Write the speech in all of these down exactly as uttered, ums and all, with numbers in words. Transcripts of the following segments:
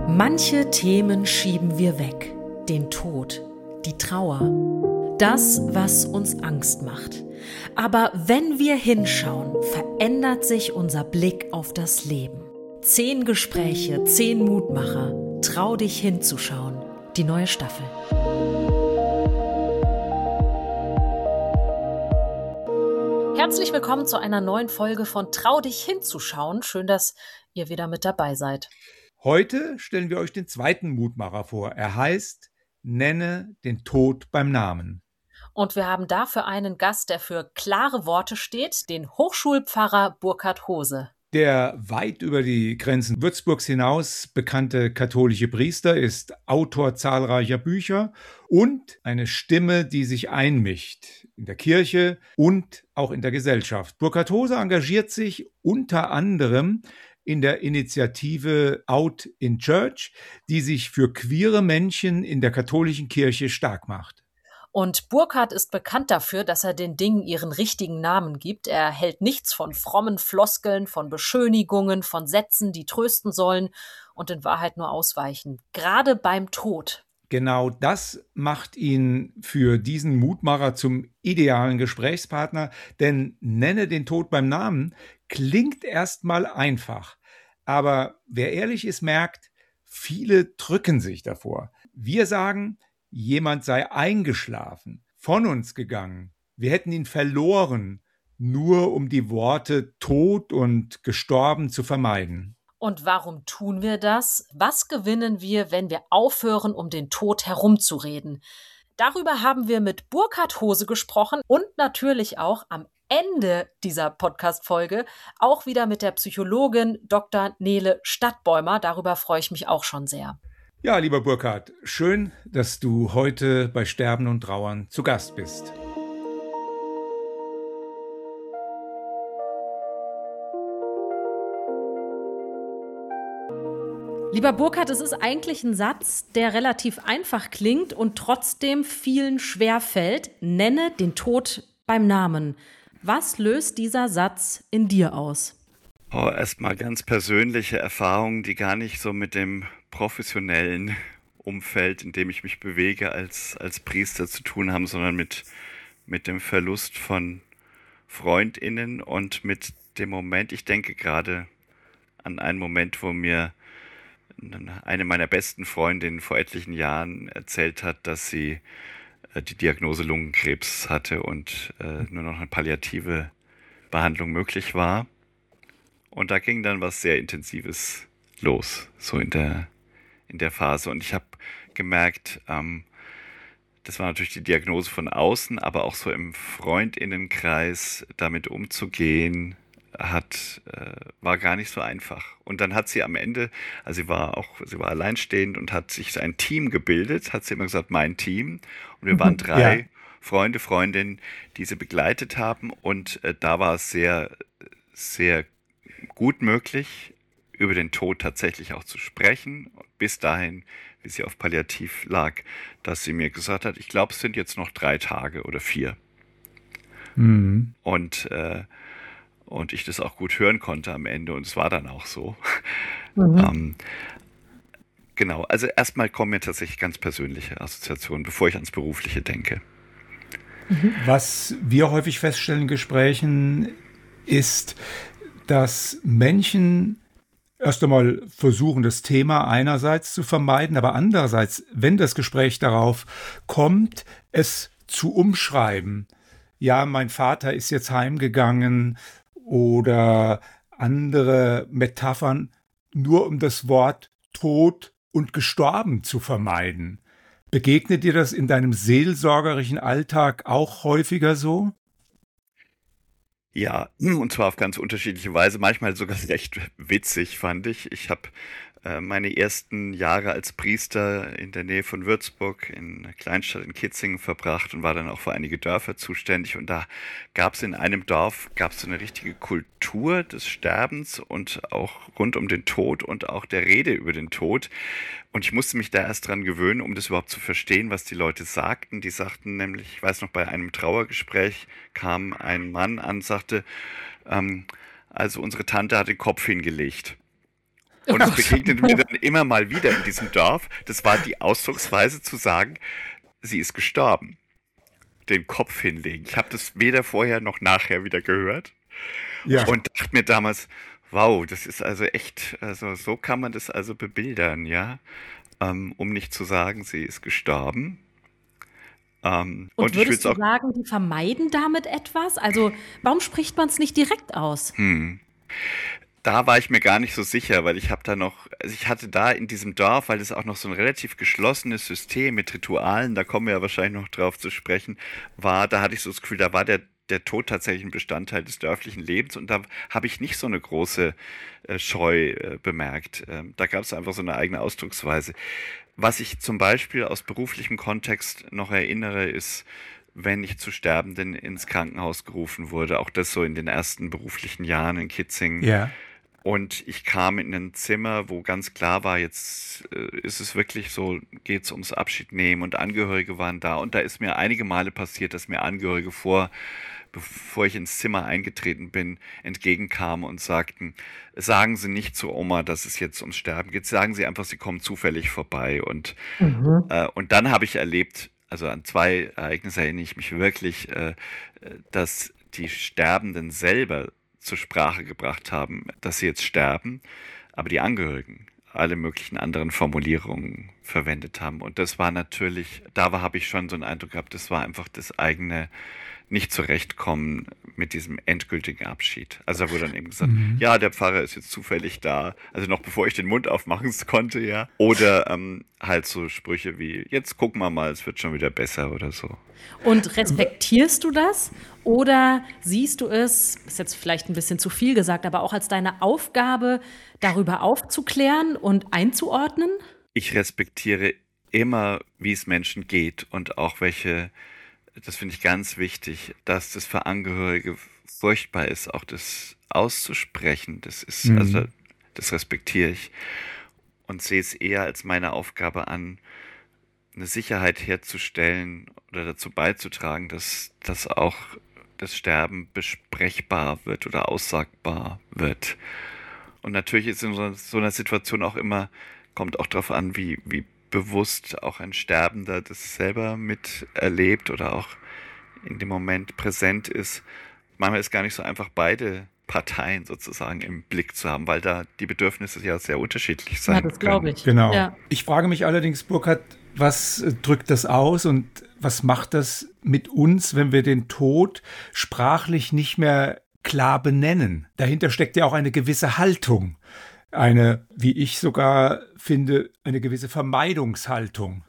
Manche Themen schieben wir weg. Den Tod, die Trauer, das, was uns Angst macht. Aber wenn wir hinschauen, verändert sich unser Blick auf das Leben. Zehn Gespräche, zehn Mutmacher. Trau dich hinzuschauen. Die neue Staffel. Herzlich willkommen zu einer neuen Folge von Trau dich hinzuschauen. Schön, dass ihr wieder mit dabei seid. Heute stellen wir euch den zweiten Mutmacher vor. Er heißt Nenne den Tod beim Namen. Und wir haben dafür einen Gast, der für klare Worte steht, den Hochschulpfarrer Burkhard Hose. Der weit über die Grenzen Würzburgs hinaus bekannte katholische Priester ist Autor zahlreicher Bücher und eine Stimme, die sich einmischt in der Kirche und auch in der Gesellschaft. Burkhard Hose engagiert sich unter anderem in der Initiative Out in Church, die sich für queere Menschen in der katholischen Kirche stark macht. Und Burkhard ist bekannt dafür, dass er den Dingen ihren richtigen Namen gibt. Er hält nichts von frommen Floskeln, von Beschönigungen, von Sätzen, die trösten sollen und in Wahrheit nur ausweichen. Gerade beim Tod. Genau das macht ihn für diesen Mutmacher zum idealen Gesprächspartner, denn Nenne den Tod beim Namen klingt erstmal einfach. Aber wer ehrlich ist, merkt, viele drücken sich davor. Wir sagen, jemand sei eingeschlafen, von uns gegangen. Wir hätten ihn verloren, nur um die Worte tot und gestorben zu vermeiden. Und warum tun wir das? Was gewinnen wir, wenn wir aufhören, um den Tod herumzureden? Darüber haben wir mit Burkhard Hose gesprochen und natürlich auch am Ende dieser Podcast-Folge auch wieder mit der Psychologin Doktor Nele Stadtbäumer. Darüber freue ich mich auch schon sehr. Ja, lieber Burkhard, schön, dass du heute bei Sterben und Trauern zu Gast bist. Lieber Burkhard, es ist eigentlich ein Satz, der relativ einfach klingt und trotzdem vielen schwer fällt. Nenne den Tod beim Namen. Was löst dieser Satz in dir aus? Oh, erstmal ganz persönliche Erfahrungen, die gar nicht so mit dem professionellen Umfeld, in dem ich mich bewege, als, als Priester zu tun haben, sondern mit, mit dem Verlust von FreundInnen und mit dem Moment, ich denke gerade an einen Moment, wo mir eine meiner besten Freundinnen vor etlichen Jahren erzählt hat, dass sie äh, die Diagnose Lungenkrebs hatte und äh, nur noch eine palliative Behandlung möglich war. Und da ging dann was sehr Intensives los, so in der, in der Phase. Und ich habe gemerkt, ähm, das war natürlich die Diagnose von außen, aber auch so im FreundInnenkreis damit umzugehen, hat, äh, war gar nicht so einfach. Und dann hat sie am Ende, also sie war auch, sie war alleinstehend und hat sich ein Team gebildet, hat sie immer gesagt, mein Team. Und wir waren drei ja. Freunde, Freundinnen, die sie begleitet haben. Und äh, da war es sehr, sehr gut möglich, über den Tod tatsächlich auch zu sprechen. Bis dahin, wie sie auf Palliativ lag, dass sie mir gesagt hat, ich glaube, es sind jetzt noch drei Tage oder vier. Mhm. Und äh, Und ich das auch gut hören konnte am Ende. Und es war dann auch so. Mhm. ähm, genau, also erstmal kommen mir tatsächlich ganz persönliche Assoziationen, bevor ich ans Berufliche denke. Was wir häufig feststellen in Gesprächen ist, dass Menschen erst einmal versuchen, das Thema einerseits zu vermeiden, aber andererseits, wenn das Gespräch darauf kommt, es zu umschreiben. Ja, mein Vater ist jetzt heimgegangen, oder andere Metaphern, nur um das Wort tot und gestorben zu vermeiden. Begegnet dir das in deinem seelsorgerischen Alltag auch häufiger so? Ja, und zwar auf ganz unterschiedliche Weise, manchmal sogar recht witzig, fand ich. Ich habe äh, meine ersten Jahre als Priester in der Nähe von Würzburg in einer Kleinstadt in Kitzingen verbracht und war dann auch für einige Dörfer zuständig. Und da gab es in einem Dorf gab es so eine richtige Kultur des Sterbens und auch rund um den Tod und auch der Rede über den Tod. Und ich musste mich da erst dran gewöhnen, um das überhaupt zu verstehen, was die Leute sagten. Die sagten nämlich, ich weiß noch, bei einem Trauergespräch kam ein Mann an und sagte, ähm, also unsere Tante hat den Kopf hingelegt. Und es begegnete mir dann immer mal wieder in diesem Dorf. Das war die Ausdrucksweise zu sagen, sie ist gestorben. Den Kopf hinlegen. Ich habe das weder vorher noch nachher wieder gehört. Ja. Und dachte mir damals, wow, das ist also echt, also so kann man das also bebildern, ja. Ähm, um nicht zu sagen, sie ist gestorben. Ähm, und, und würdest du sagen, die vermeiden damit etwas? Also warum spricht man es nicht direkt aus? Hm. Da war ich mir gar nicht so sicher, weil ich habe da noch, also ich hatte da in diesem Dorf, weil es auch noch so ein relativ geschlossenes System mit Ritualen, da kommen wir ja wahrscheinlich noch drauf zu sprechen, war, da hatte ich so das Gefühl, da war der, der Tod tatsächlich ein Bestandteil des dörflichen Lebens und da habe ich nicht so eine große äh, Scheu äh, bemerkt. Ähm, da gab es einfach so eine eigene Ausdrucksweise. Was ich zum Beispiel aus beruflichem Kontext noch erinnere, ist, wenn ich zu Sterbenden ins Krankenhaus gerufen wurde, auch das so in den ersten beruflichen Jahren in Kitzingen. Ja. Und ich kam in ein Zimmer, wo ganz klar war, jetzt äh, ist es wirklich so, geht es ums Abschiednehmen und Angehörige waren da. Und da ist mir einige Male passiert, dass mir Angehörige vor, bevor ich ins Zimmer eingetreten bin, entgegenkamen und sagten, sagen Sie nicht zu Oma, dass es jetzt ums Sterben geht, sagen Sie einfach, Sie kommen zufällig vorbei. Und, mhm. äh, und dann habe ich erlebt, also an zwei Ereignisse erinnere ich mich wirklich, äh, dass die Sterbenden selber zur Sprache gebracht haben, dass sie jetzt sterben, aber die Angehörigen alle möglichen anderen Formulierungen verwendet haben. Und das war natürlich, da habe ich schon so einen Eindruck gehabt, das war einfach das eigene Nicht-Zurechtkommen mit diesem endgültigen Abschied. Also da wurde dann eben gesagt, mhm. ja, der Pfarrer ist jetzt zufällig da, also noch bevor ich den Mund aufmachen konnte, ja. Oder ähm, halt so Sprüche wie, jetzt gucken wir mal, es wird schon wieder besser oder so. Und respektierst du das? Oder siehst du es, ist jetzt vielleicht ein bisschen zu viel gesagt, aber auch als deine Aufgabe, darüber aufzuklären und einzuordnen? Ich respektiere immer, wie es Menschen geht und auch welche, das finde ich ganz wichtig, dass das für Angehörige furchtbar ist, auch das auszusprechen. Das ist, mhm. also das respektiere ich und sehe es eher als meine Aufgabe an, eine Sicherheit herzustellen oder dazu beizutragen, dass, dass auch das Sterben besprechbar wird oder aussagbar wird. Und natürlich ist in so, so einer Situation auch immer, kommt auch darauf an, wie, wie bewusst auch ein Sterbender das selber miterlebt oder auch in dem Moment präsent ist. Manchmal ist gar nicht so einfach, beide Parteien sozusagen im Blick zu haben, weil da die Bedürfnisse ja sehr unterschiedlich sein können. Ja, das glaube ich. Genau. Ja. Ich frage mich allerdings, Burkhard, was drückt das aus und was macht das mit uns, wenn wir den Tod sprachlich nicht mehr klar benennen? Dahinter steckt ja auch eine gewisse Haltung. Eine, wie ich sogar finde, eine gewisse Vermeidungshaltung.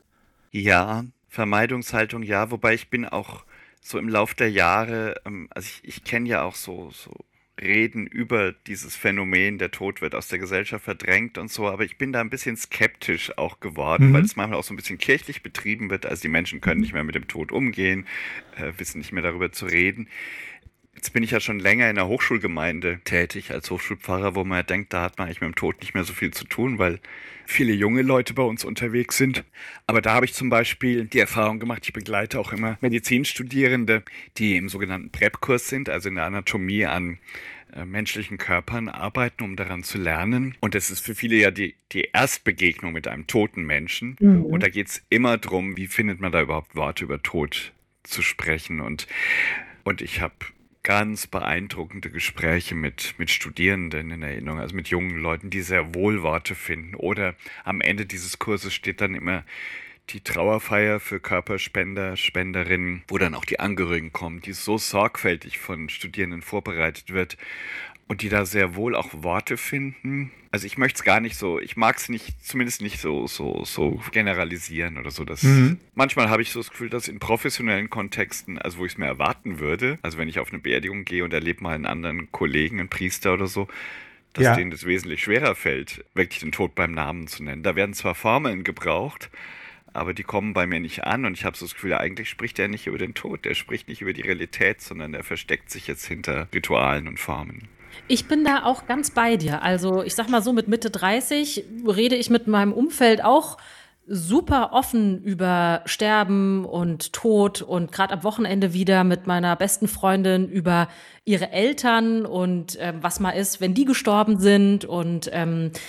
Ja, Vermeidungshaltung, ja, wobei ich bin auch so im Lauf der Jahre, also ich, ich kenne ja auch so, so Reden über dieses Phänomen, der Tod wird aus der Gesellschaft verdrängt und so, aber ich bin da ein bisschen skeptisch auch geworden, mhm. weil es manchmal auch so ein bisschen kirchlich betrieben wird, also die Menschen können nicht mehr mit dem Tod umgehen, äh, wissen nicht mehr darüber zu reden. Jetzt bin ich ja schon länger in der Hochschulgemeinde tätig als Hochschulpfarrer, wo man ja denkt, da hat man eigentlich mit dem Tod nicht mehr so viel zu tun, weil viele junge Leute bei uns unterwegs sind. Aber da habe ich zum Beispiel die Erfahrung gemacht, ich begleite auch immer Medizinstudierende, die im sogenannten Prep-Kurs sind, also in der Anatomie an äh, menschlichen Körpern arbeiten, um daran zu lernen. Und das ist für viele ja die, die Erstbegegnung mit einem toten Menschen. Mhm. Und da geht es immer darum, wie findet man da überhaupt Worte über Tod zu sprechen. Und, und ich habe ganz beeindruckende Gespräche mit, mit Studierenden in Erinnerung, also mit jungen Leuten, die sehr wohl Worte finden. Oder am Ende dieses Kurses steht dann immer die Trauerfeier für Körperspender, Spenderinnen, wo dann auch die Angehörigen kommen, die so sorgfältig von Studierenden vorbereitet wird und die da sehr wohl auch Worte finden. Also ich möchte es gar nicht so, ich mag es nicht, zumindest nicht so, so, so generalisieren oder so. Dass mhm. Manchmal habe ich so das Gefühl, dass in professionellen Kontexten, also wo ich es mir erwarten würde, also wenn ich auf eine Beerdigung gehe und erlebe mal einen anderen Kollegen, einen Priester oder so, dass ja. denen das wesentlich schwerer fällt, wirklich den Tod beim Namen zu nennen. Da werden zwar Formeln gebraucht, aber die kommen bei mir nicht an und ich habe so das Gefühl, eigentlich spricht er nicht über den Tod, der spricht nicht über die Realität, sondern er versteckt sich jetzt hinter Ritualen und Formen. Ich bin da auch ganz bei dir. Also ich sag mal so, mit Mitte dreißig rede ich mit meinem Umfeld auch super offen über Sterben und Tod und gerade am Wochenende wieder mit meiner besten Freundin über ihre Eltern und ähm, was mal ist, wenn die gestorben sind. Und ähm,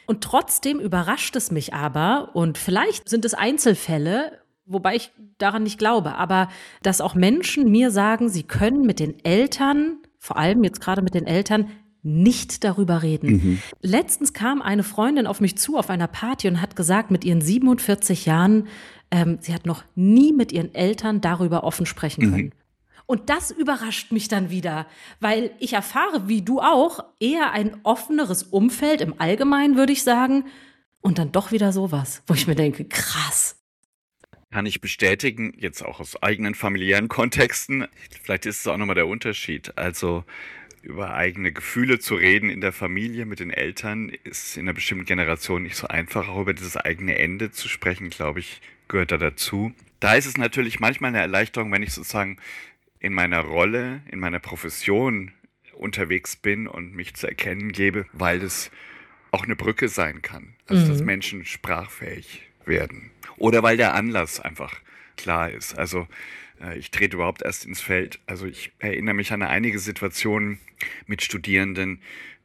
Und trotzdem überrascht es mich aber, und vielleicht sind es Einzelfälle, wobei ich daran nicht glaube, aber dass auch Menschen mir sagen, sie können mit den Eltern, vor allem jetzt gerade mit den Eltern, nicht darüber reden. Mhm. Letztens kam eine Freundin auf mich zu auf einer Party und hat gesagt, mit ihren siebenundvierzig Jahren, ähm, sie hat noch nie mit ihren Eltern darüber offen sprechen können. Mhm. Und das überrascht mich dann wieder, weil ich erfahre, wie du auch, eher ein offeneres Umfeld im Allgemeinen, würde ich sagen, und dann doch wieder sowas, wo ich mir denke, krass. Kann ich bestätigen, jetzt auch aus eigenen familiären Kontexten, vielleicht ist es auch nochmal der Unterschied, also über eigene Gefühle zu reden in der Familie mit den Eltern ist in einer bestimmten Generation nicht so einfach. Auch über dieses eigene Ende zu sprechen, glaube ich, gehört da dazu. Da ist es natürlich manchmal eine Erleichterung, wenn ich sozusagen in meiner Rolle, in meiner Profession unterwegs bin und mich zu erkennen gebe, weil es auch eine Brücke sein kann. Also, mhm. dass Menschen sprachfähig werden. Oder weil der Anlass einfach klar ist. Also, ich trete überhaupt erst ins Feld. Also ich erinnere mich an einige Situationen mit Studierenden,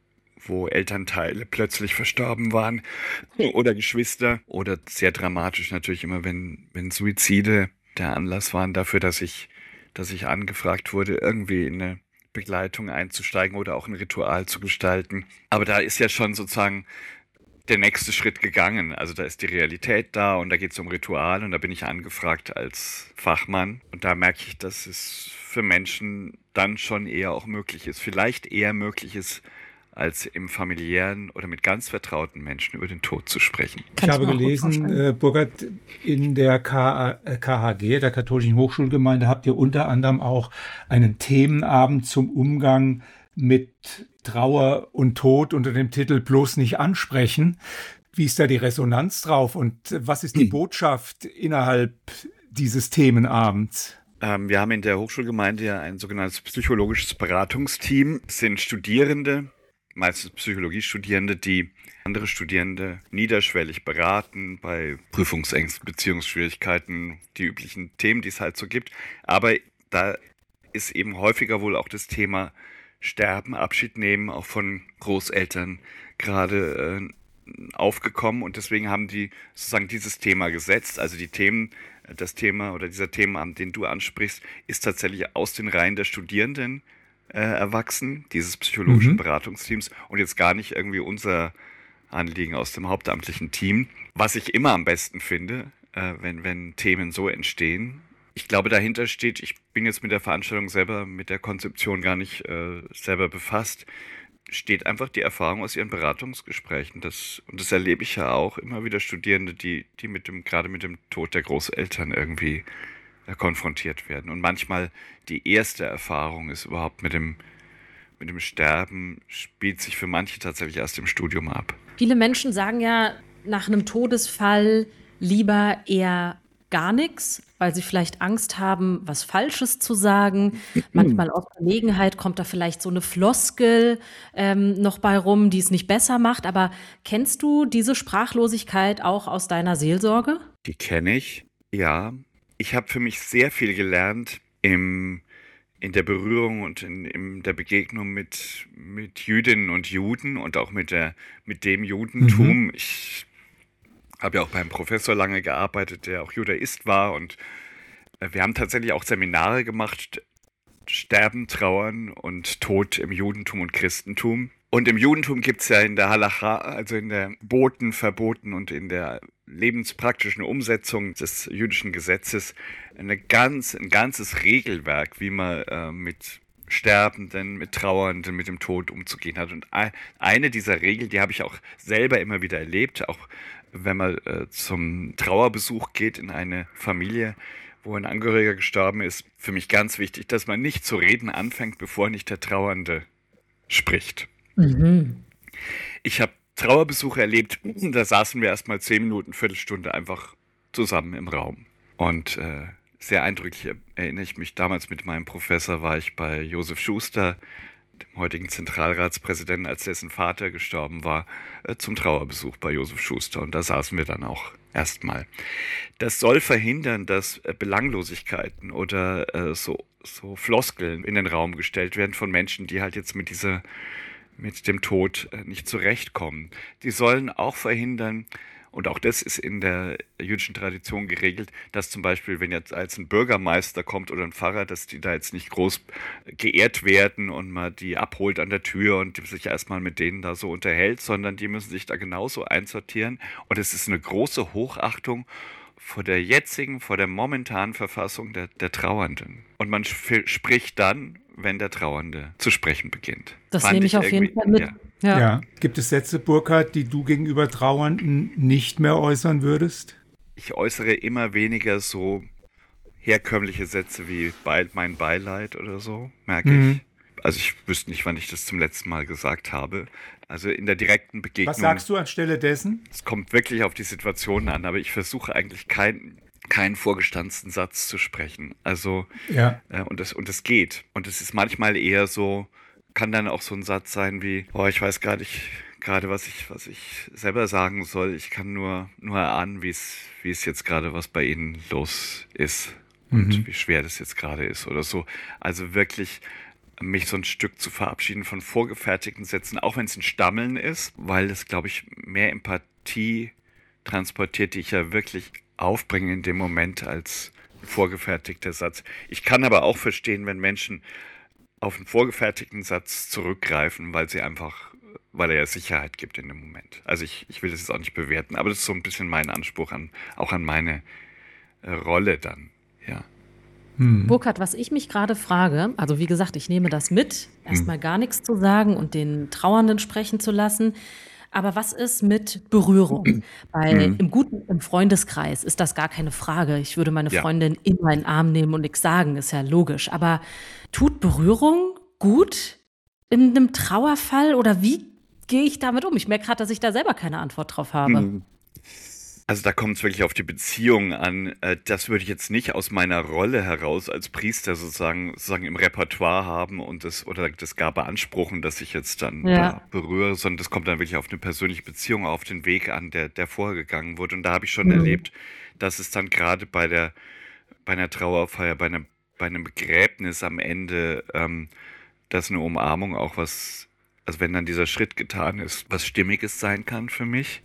wo Elternteile plötzlich verstorben waren oder Geschwister. Oder sehr dramatisch natürlich immer, wenn, wenn Suizide der Anlass waren dafür, dass ich, dass ich angefragt wurde, irgendwie in eine Begleitung einzusteigen oder auch ein Ritual zu gestalten. Aber da ist ja schon sozusagen der nächste Schritt gegangen. Also da ist die Realität da und da geht es um Ritual und da bin ich angefragt als Fachmann. Und da merke ich, dass es für Menschen dann schon eher auch möglich ist. Vielleicht eher möglich ist, als im familiären oder mit ganz vertrauten Menschen über den Tod zu sprechen. Ich habe gelesen, äh, Burkhard, in der K H G, der Katholischen Hochschulgemeinde, habt ihr unter anderem auch einen Themenabend zum Umgang mit Trauer und Tod unter dem Titel Bloß nicht ansprechen. Wie ist da die Resonanz drauf und was ist die Botschaft innerhalb dieses Themenabends? Ähm, wir haben in der Hochschulgemeinde ja ein sogenanntes psychologisches Beratungsteam. Es sind Studierende, meistens Psychologiestudierende, die andere Studierende niederschwellig beraten bei Prüfungsängsten, Beziehungsschwierigkeiten, die üblichen Themen, die es halt so gibt. Aber da ist eben häufiger wohl auch das Thema Sterben, Abschied nehmen, auch von Großeltern gerade äh, aufgekommen und deswegen haben die sozusagen dieses Thema gesetzt. Also die Themen, das Thema oder dieser Themenabend, den du ansprichst, ist tatsächlich aus den Reihen der Studierenden äh, erwachsen, dieses psychologischen mhm. Beratungsteams und jetzt gar nicht irgendwie unser Anliegen aus dem hauptamtlichen Team. Was ich immer am besten finde, äh, wenn, wenn Themen so entstehen. Ich glaube, dahinter steht, ich bin jetzt mit der Veranstaltung selber, mit der Konzeption gar nicht äh, selber befasst, steht einfach die Erfahrung aus ihren Beratungsgesprächen. Das, und das erlebe ich ja auch immer wieder Studierende, die, die mit dem, gerade mit dem Tod der Großeltern irgendwie äh, konfrontiert werden. Und manchmal die erste Erfahrung ist überhaupt mit dem, mit dem Sterben, spielt sich für manche tatsächlich erst im Studium ab. Viele Menschen sagen ja nach einem Todesfall lieber eher gar nichts, weil sie vielleicht Angst haben, was Falsches zu sagen. Manchmal aus Verlegenheit kommt da vielleicht so eine Floskel ähm, noch bei rum, die es nicht besser macht. Aber kennst du diese Sprachlosigkeit auch aus deiner Seelsorge? Die kenne ich, ja. Ich habe für mich sehr viel gelernt im, in der Berührung und in, in der Begegnung mit, mit Jüdinnen und Juden und auch mit, der, mit dem Judentum. Mhm. Ich habe ja auch beim Professor lange gearbeitet, der auch Judaist war und wir haben tatsächlich auch Seminare gemacht, Sterben, Trauern und Tod im Judentum und Christentum. Und im Judentum gibt es ja in der Halacha, also in der Boten, Verboten und in der lebenspraktischen Umsetzung des jüdischen Gesetzes eine ganz, ein ganzes Regelwerk, wie man äh, mit Sterbenden, mit Trauernden, mit dem Tod umzugehen hat. Und eine dieser Regeln, die habe ich auch selber immer wieder erlebt, auch wenn man äh, zum Trauerbesuch geht in eine Familie, wo ein Angehöriger gestorben ist, für mich ganz wichtig, dass man nicht zu reden anfängt, bevor nicht der Trauernde spricht. Mhm. Ich habe Trauerbesuche erlebt, da saßen wir erst mal zehn Minuten, Viertelstunde einfach zusammen im Raum. Und äh, sehr eindrücklich erinnere ich mich, damals mit meinem Professor war ich bei Josef Schuster, dem heutigen Zentralratspräsidenten, als dessen Vater gestorben war, äh, zum Trauerbesuch bei Josef Schuster. Und da saßen wir dann auch erstmal. Das soll verhindern, dass äh, Belanglosigkeiten oder äh, so, so Floskeln in den Raum gestellt werden von Menschen, die halt jetzt mit dieser, mit dem Tod äh, nicht zurechtkommen. Die sollen auch verhindern, und auch das ist in der jüdischen Tradition geregelt, dass zum Beispiel, wenn jetzt als ein Bürgermeister kommt oder ein Pfarrer, dass die da jetzt nicht groß geehrt werden und man die abholt an der Tür und sich erstmal mit denen da so unterhält, sondern die müssen sich da genauso einsortieren. Und es ist eine große Hochachtung vor der jetzigen, vor der momentanen Verfassung der, der Trauernden. Und man sp- spricht dann, wenn der Trauernde zu sprechen beginnt. Das Fand nehme ich auf jeden irgendwie- Fall mit. Ja. Ja. Ja. Gibt es Sätze, Burkhard, die du gegenüber Trauernden nicht mehr äußern würdest? Ich äußere immer weniger so herkömmliche Sätze wie Be- mein Beileid oder so, merke Mhm. ich. Also ich wüsste nicht, wann ich das zum letzten Mal gesagt habe. Also in der direkten Begegnung. Was sagst du anstelle dessen? Es kommt wirklich auf die Situation an, aber ich versuche eigentlich keinen keinen vorgestanzten Satz zu sprechen. Also Ja. äh, und es und es geht. Und es ist manchmal eher so, kann dann auch so ein Satz sein wie, oh, ich weiß gar nicht gerade, was ich was ich selber sagen soll. Ich kann nur nur erahnen, wie es wie es jetzt gerade was bei Ihnen los ist und Mhm. wie schwer das jetzt gerade ist oder so. Also wirklich mich so ein Stück zu verabschieden von vorgefertigten Sätzen, auch wenn es ein Stammeln ist, weil es, glaube ich, mehr Empathie transportiert, die ich ja wirklich aufbringe in dem Moment als vorgefertigter Satz. Ich kann aber auch verstehen, wenn Menschen auf einen vorgefertigten Satz zurückgreifen, weil sie einfach, weil er ja Sicherheit gibt in dem Moment. Also ich, ich will das jetzt auch nicht bewerten, aber das ist so ein bisschen mein Anspruch an, auch an meine äh, Rolle dann, ja. Hm. Burkhard, was ich mich gerade frage, also wie gesagt, ich nehme das mit, erstmal gar nichts zu sagen und den Trauernden sprechen zu lassen. Aber was ist mit Berührung? Weil im guten, im Freundeskreis ist das gar keine Frage. Ich würde meine Ja. Freundin in meinen Arm nehmen und nichts sagen, ist ja logisch. Aber tut Berührung gut in einem Trauerfall oder wie gehe ich damit um? Ich merke gerade, dass ich da selber keine Antwort drauf habe. Also da kommt es wirklich auf die Beziehung an. Äh, Das würde ich jetzt nicht aus meiner Rolle heraus als Priester sozusagen, sozusagen im Repertoire haben und das oder das gar beanspruchen, dass ich jetzt dann Ja. da berühre, sondern das kommt dann wirklich auf eine persönliche Beziehung, auf den Weg an, der, der vorher gegangen wurde. Und da habe ich schon Mhm. erlebt, dass es dann gerade bei der bei einer Trauerfeier, bei einem, bei einem Begräbnis am Ende, ähm, dass eine Umarmung auch was, also wenn dann dieser Schritt getan ist, was Stimmiges sein kann für mich.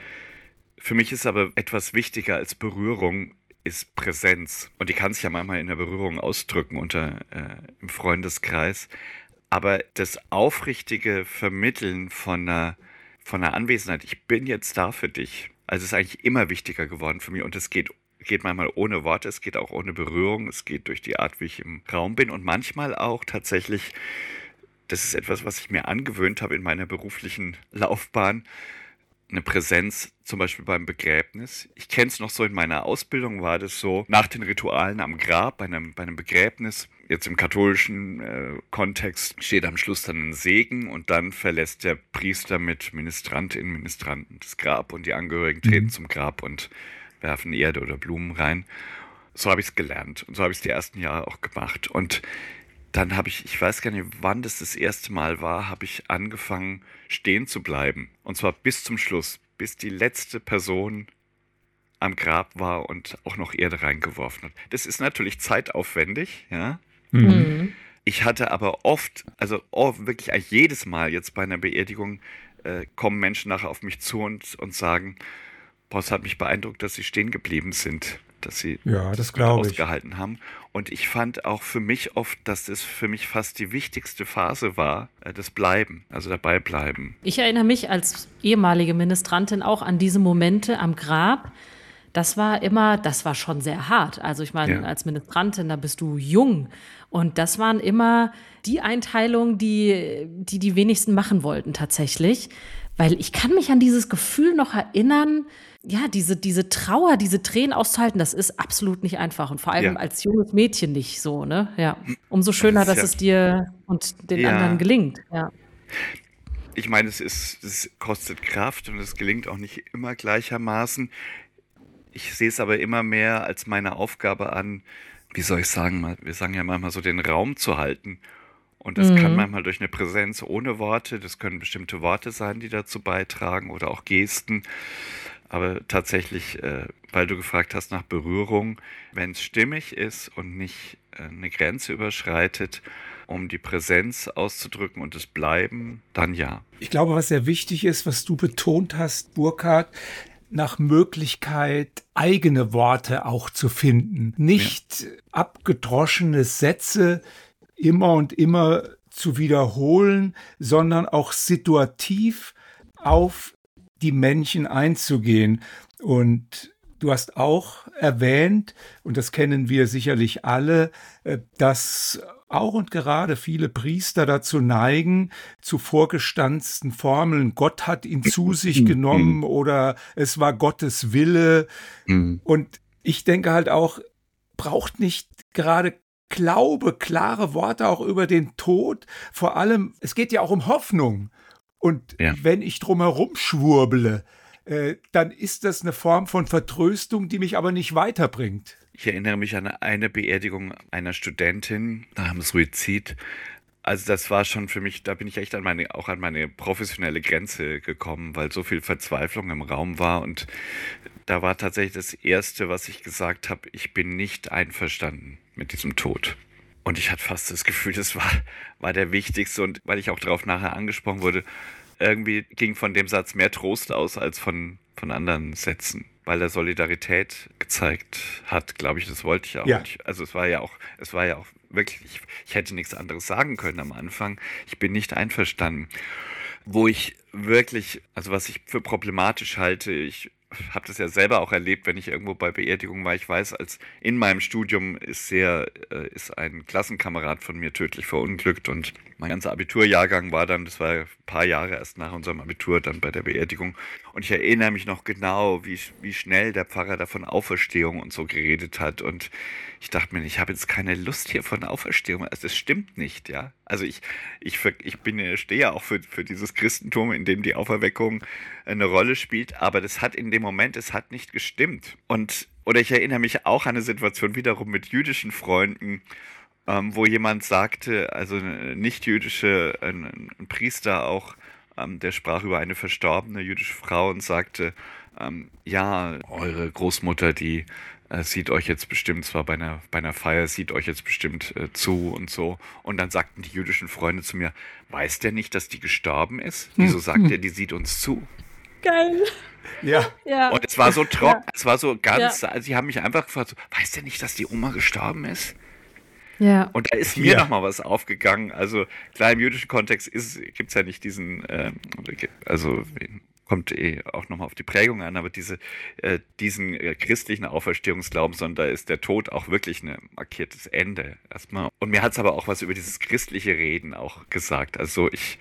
Für mich ist aber etwas wichtiger als Berührung, ist Präsenz. Und die kann sich ja manchmal in der Berührung ausdrücken unter äh, im Freundeskreis. Aber das aufrichtige Vermitteln von einer, von einer Anwesenheit, ich bin jetzt da für dich, also ist eigentlich immer wichtiger geworden für mich. Und es geht, geht manchmal ohne Worte, es geht auch ohne Berührung, es geht durch die Art, wie ich im Raum bin und manchmal auch tatsächlich, das ist etwas, was ich mir angewöhnt habe in meiner beruflichen Laufbahn, eine Präsenz, zum Beispiel beim Begräbnis. Ich kenne es noch so, in meiner Ausbildung war das so, nach den Ritualen am Grab, bei einem, bei einem Begräbnis, jetzt im katholischen äh, Kontext, steht am Schluss dann ein Segen und dann verlässt der Priester mit Ministrantinnen, Ministranten das Grab und die Angehörigen treten zum Grab und werfen Erde oder Blumen rein. So habe ich es gelernt und so habe ich es die ersten Jahre auch gemacht. Und dann habe ich, ich weiß gar nicht, wann das das erste Mal war, habe ich angefangen, stehen zu bleiben. Und zwar bis zum Schluss, bis die letzte Person am Grab war und auch noch Erde reingeworfen hat. Das ist natürlich zeitaufwendig, ja. Mhm. Ich hatte aber oft, also oh, wirklich eigentlich jedes Mal jetzt bei einer Beerdigung, äh, kommen Menschen nachher auf mich zu und, und sagen, boah, es hat mich beeindruckt, dass sie stehen geblieben sind, dass sie Ja, das gut glaube ich. ausgehalten haben. Und ich fand auch für mich oft, dass das für mich fast die wichtigste Phase war, äh, das Bleiben, also dabei bleiben. Ich erinnere mich als ehemalige Ministrantin auch an diese Momente am Grab. Das war immer, das war schon sehr hart. Also ich meine, Ja. als Ministrantin, da bist du jung. Und das waren immer die Einteilungen, die, die die wenigsten machen wollten tatsächlich. Weil ich kann mich an dieses Gefühl noch erinnern, ja, diese, diese Trauer, diese Tränen auszuhalten, das ist absolut nicht einfach. Und vor allem Ja. als junges Mädchen nicht so, ne? Ja. Umso schöner, Das ist dass ja- es dir und den Ja. anderen gelingt. Ja. Ich meine, es ist, es kostet Kraft und es gelingt auch nicht immer gleichermaßen. Ich sehe es aber immer mehr als meine Aufgabe an, wie soll ich sagen, mal- wir sagen ja manchmal so, den Raum zu halten. Und das kann manchmal durch eine Präsenz ohne Worte, das können bestimmte Worte sein, die dazu beitragen oder auch Gesten. Aber tatsächlich, äh, weil du gefragt hast nach Berührung, wenn es stimmig ist und nicht äh, eine Grenze überschreitet um die Präsenz auszudrücken und das Bleiben, dann ja. Ich glaube, was sehr wichtig ist, was du betont hast, Burkhard, nach Möglichkeit eigene Worte auch zu finden. Nicht ja. abgedroschene Sätze immer und immer zu wiederholen, sondern auch situativ auf die Menschen einzugehen. Und du hast auch erwähnt, und das kennen wir sicherlich alle, dass auch und gerade viele Priester dazu neigen, zu vorgestanzten Formeln, Gott hat ihn zu sich genommen mhm. oder es war Gottes Wille. Mhm. Und ich denke halt auch, braucht nicht gerade Glaube, klare Worte auch über den Tod. Vor allem, es geht ja auch um Hoffnung. Und ja. wenn ich drumherum schwurble, äh, dann ist das eine Form von Vertröstung, die mich aber nicht weiterbringt. Ich erinnere mich an eine Beerdigung einer Studentin nach einem Suizid. Also das war schon für mich, da bin ich echt an meine, auch an meine professionelle Grenze gekommen, weil so viel Verzweiflung im Raum war. Und da war tatsächlich das Erste, was ich gesagt habe, ich bin nicht einverstanden mit diesem Tod. Und ich hatte fast das Gefühl, das war, war der wichtigste. Und weil ich auch darauf nachher angesprochen wurde, irgendwie ging von dem Satz mehr Trost aus als von, von anderen Sätzen, weil er Solidarität gezeigt hat, glaube ich, das wollte ich auch. Ja. Also es war ja auch, es war ja auch wirklich, ich, ich hätte nichts anderes sagen können am Anfang. Ich bin nicht einverstanden. Wo ich wirklich, also was ich für problematisch halte, ich habe das ja selber auch erlebt, wenn ich irgendwo bei Beerdigungen war. Ich weiß, als in meinem Studium ist sehr, äh, ist ein Klassenkamerad von mir tödlich verunglückt und mein ganzer Abiturjahrgang war dann, das war ein paar Jahre erst nach unserem Abitur, dann bei der Beerdigung. Und ich erinnere mich noch genau, wie, wie schnell der Pfarrer da von Auferstehung und so geredet hat. Und ich dachte mir, ich habe jetzt keine Lust hier von Auferstehung. Also das stimmt nicht, ja. Also ich, ich, ich bin, stehe ja auch für, für dieses Christentum, in dem die Auferweckung eine Rolle spielt. Aber das hat in dem Moment, es hat nicht gestimmt. Und, oder ich erinnere mich auch an eine Situation wiederum mit jüdischen Freunden, ähm, wo jemand sagte, also eine nicht-jüdische, ein, ein Priester auch, ähm, der sprach über eine verstorbene jüdische Frau und sagte, ähm, ja, eure Großmutter, die äh, sieht euch jetzt bestimmt, zwar bei einer, bei einer Feier, sieht euch jetzt bestimmt äh, zu und so. Und dann sagten die jüdischen Freunde zu mir, weiß der nicht, dass die gestorben ist? Wieso sagt der, die sieht uns zu? Geil. Ja. ja. Und es war so trocken, ja. es war so ganz, ja. also sie haben mich einfach gefragt, so, weiß der nicht, dass die Oma gestorben ist? Ja. Und da ist mir ja. nochmal was aufgegangen. Also klar, im jüdischen Kontext gibt es ja nicht diesen, äh, also kommt eh auch nochmal auf die Prägung an, aber diese, äh, diesen äh, christlichen Auferstehungsglauben, sondern da ist der Tod auch wirklich ein markiertes Ende erstmal. Und mir hat es aber auch was über dieses christliche Reden auch gesagt. Also ich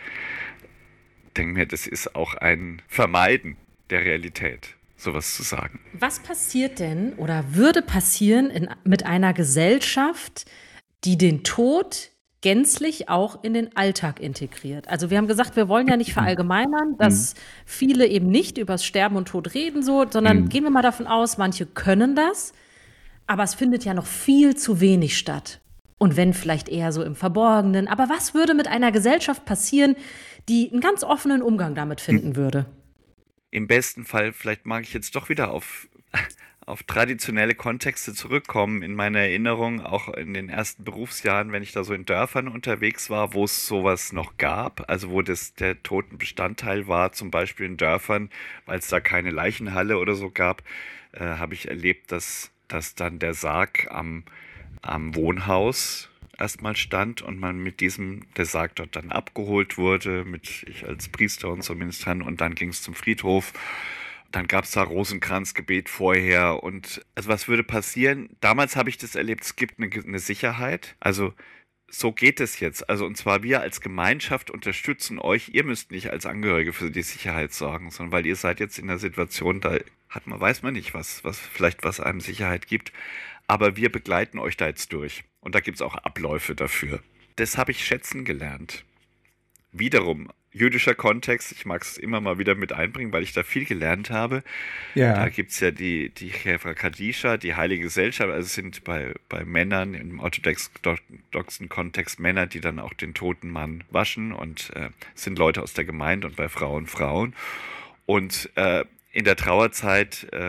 denke mir, das ist auch ein Vermeiden der Realität, sowas zu sagen. Was passiert denn oder würde passieren in, mit einer Gesellschaft, die den Tod gänzlich auch in den Alltag integriert? Also wir haben gesagt, wir wollen ja nicht verallgemeinern, dass mhm. viele eben nicht über das Sterben und Tod reden, so, sondern mhm. gehen wir mal davon aus, manche können das, aber es findet ja noch viel zu wenig statt. Und wenn vielleicht eher so im Verborgenen. Aber was würde mit einer Gesellschaft passieren, die einen ganz offenen Umgang damit finden würde? Im besten Fall, vielleicht mag ich jetzt doch wieder auf... auf traditionelle Kontexte zurückkommen. In meiner Erinnerung, auch in den ersten Berufsjahren, wenn ich da so in Dörfern unterwegs war, wo es sowas noch gab, also wo das der Toten Bestandteil war, zum Beispiel in Dörfern, weil es da keine Leichenhalle oder so gab, äh, habe ich erlebt, dass, dass dann der Sarg am, am Wohnhaus erstmal stand und man mit diesem, der Sarg dort dann abgeholt wurde, mit ich als Priester und so Ministrant, und dann ging es zum Friedhof. Dann gab es da Rosenkranzgebet vorher und also was würde passieren? Damals habe ich das erlebt, es gibt eine, eine Sicherheit, also so geht es jetzt. Also und zwar wir als Gemeinschaft unterstützen euch, ihr müsst nicht als Angehörige für die Sicherheit sorgen, sondern weil ihr seid jetzt in der Situation, da hat man, weiß man nicht, was, was vielleicht was einem Sicherheit gibt, aber wir begleiten euch da jetzt durch und da gibt es auch Abläufe dafür. Das habe ich schätzen gelernt. Wiederum jüdischer Kontext, ich mag es immer mal wieder mit einbringen, weil ich da viel gelernt habe. Ja. Da gibt es ja die, die Chevra Kadisha, die Heilige Gesellschaft, also es sind bei, bei Männern im orthodoxen Kontext Männer, die dann auch den toten Mann waschen und äh, sind Leute aus der Gemeinde und bei Frauen Frauen. Und äh, in der Trauerzeit äh,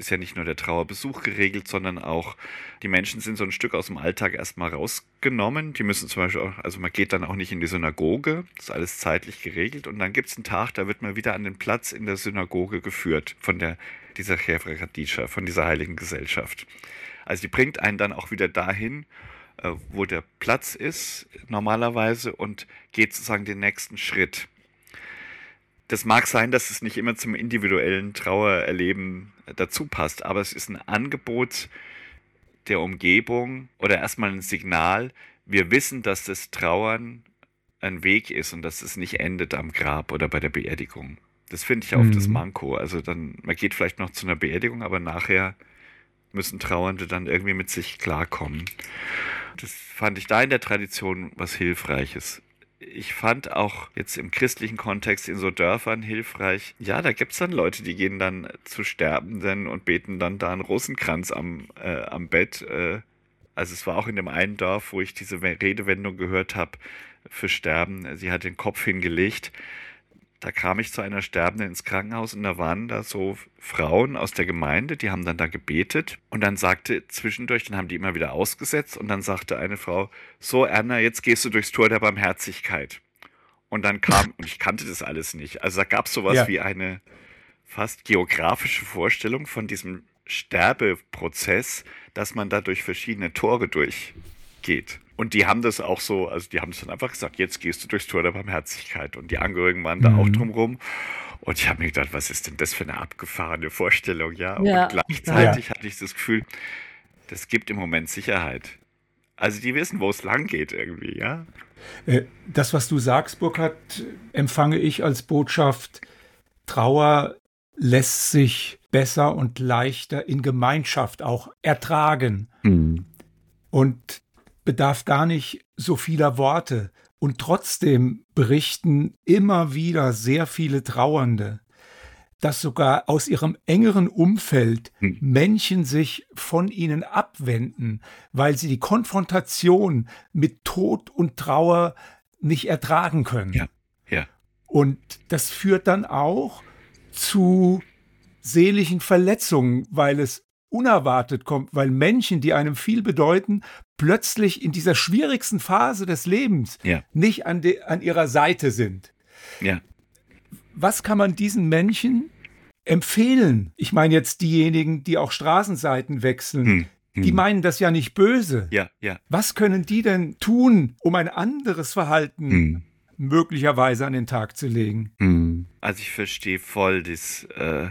ist ja nicht nur der Trauerbesuch geregelt, sondern auch die Menschen sind so ein Stück aus dem Alltag erstmal rausgenommen. Die müssen zum Beispiel auch, also man geht dann auch nicht in die Synagoge, das ist alles zeitlich geregelt. Und dann gibt es einen Tag, da wird man wieder an den Platz in der Synagoge geführt von der, dieser Chevra Kadisha, von dieser heiligen Gesellschaft. Also die bringt einen dann auch wieder dahin, wo der Platz ist normalerweise und geht sozusagen den nächsten Schritt. Das mag sein, dass es nicht immer zum individuellen Trauererleben dazu passt, aber es ist ein Angebot der Umgebung oder erstmal ein Signal. Wir wissen, dass das Trauern ein Weg ist und dass es nicht endet am Grab oder bei der Beerdigung. Das finde ich auch mhm. das Manko. Also dann, man geht vielleicht noch zu einer Beerdigung, aber nachher müssen Trauernde dann irgendwie mit sich klarkommen. Das fand ich da in der Tradition was Hilfreiches. Ich fand auch jetzt im christlichen Kontext in so Dörfern hilfreich, ja, da gibt es dann Leute, die gehen dann zu Sterbenden und beten dann da einen Rosenkranz am, äh, am Bett. Äh, also es war auch in dem einen Dorf, wo ich diese Redewendung gehört habe für Sterben. Sie hat den Kopf hingelegt. Da kam ich zu einer Sterbenden ins Krankenhaus und da waren da so Frauen aus der Gemeinde, die haben dann da gebetet und dann sagte zwischendurch, dann haben die immer wieder ausgesetzt und dann sagte eine Frau, so Erna, jetzt gehst du durchs Tor der Barmherzigkeit. Und dann kam, und ich kannte das alles nicht, also da gab es sowas ja. wie eine fast geografische Vorstellung von diesem Sterbeprozess, dass man da durch verschiedene Tore durchgeht. Und die haben das auch so, also die haben es dann einfach gesagt, jetzt gehst du durchs Tor der Barmherzigkeit. Und die Angehörigen waren da mhm. auch drumherum. Und ich habe mir gedacht, was ist denn das für eine abgefahrene Vorstellung, ja? ja. Und gleichzeitig ja. hatte ich das Gefühl, das gibt im Moment Sicherheit. Also die wissen, wo es lang geht irgendwie, ja? Das, was du sagst, Burkhard, empfange ich als Botschaft, Trauer lässt sich besser und leichter in Gemeinschaft auch ertragen. Mhm. Und bedarf gar nicht so vieler Worte. Und trotzdem berichten immer wieder sehr viele Trauernde, dass sogar aus ihrem engeren Umfeld hm. Menschen sich von ihnen abwenden, weil sie die Konfrontation mit Tod und Trauer nicht ertragen können. Ja. Ja. Und das führt dann auch zu seelischen Verletzungen, weil es unerwartet kommt, weil Menschen, die einem viel bedeuten, plötzlich in dieser schwierigsten Phase des Lebens ja. nicht an, de, an ihrer Seite sind. Ja. Was kann man diesen Menschen empfehlen? Ich meine jetzt diejenigen, die auch Straßenseiten wechseln. Hm. Hm. Die meinen das ja nicht böse. Ja, ja. Was können die denn tun, um ein anderes Verhalten hm. möglicherweise an den Tag zu legen? Hm. Also ich verstehe voll das äh